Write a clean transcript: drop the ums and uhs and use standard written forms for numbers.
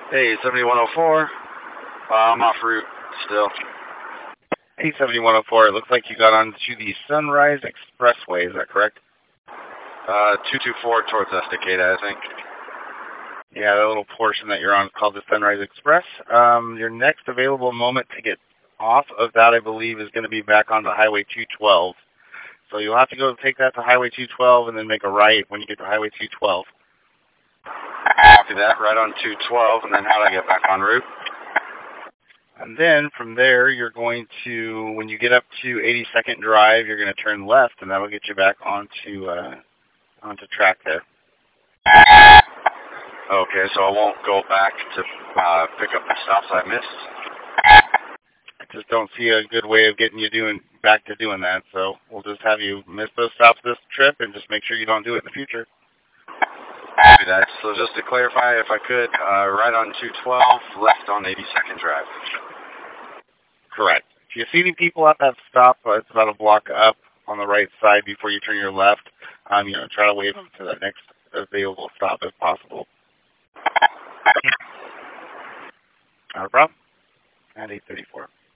Hey, 7104. I'm off route still. Hey, 7104. It looks like you got onto the Sunrise Expressway. Is that correct? 224 towards Estacada, I think. Yeah, that little portion that you're on is called the Sunrise Express. Your next available moment to get off of that, I believe, is going to be back onto Highway 212. So you'll have to go take that to Highway 212 and then make a right when you get to Highway 212. Copy that, right on 212, and then how do I get back en route? And then from there, you're going to, when you get up to 82nd Drive, you're going to turn left, and that'll get you back onto track there. Okay, so I won't go back to pick up the stops I missed? I just don't see a good way of getting you back to doing that, so we'll just have you miss those stops this trip and just make sure you don't do it in the future. Copy that. So just to clarify, if I could, right on 212, left on 82nd Drive. Correct. If you see any people at that stop, it's about a block up on the right side before you turn your left. Try to wave them to the next available stop if possible. Not a problem. At 8:34.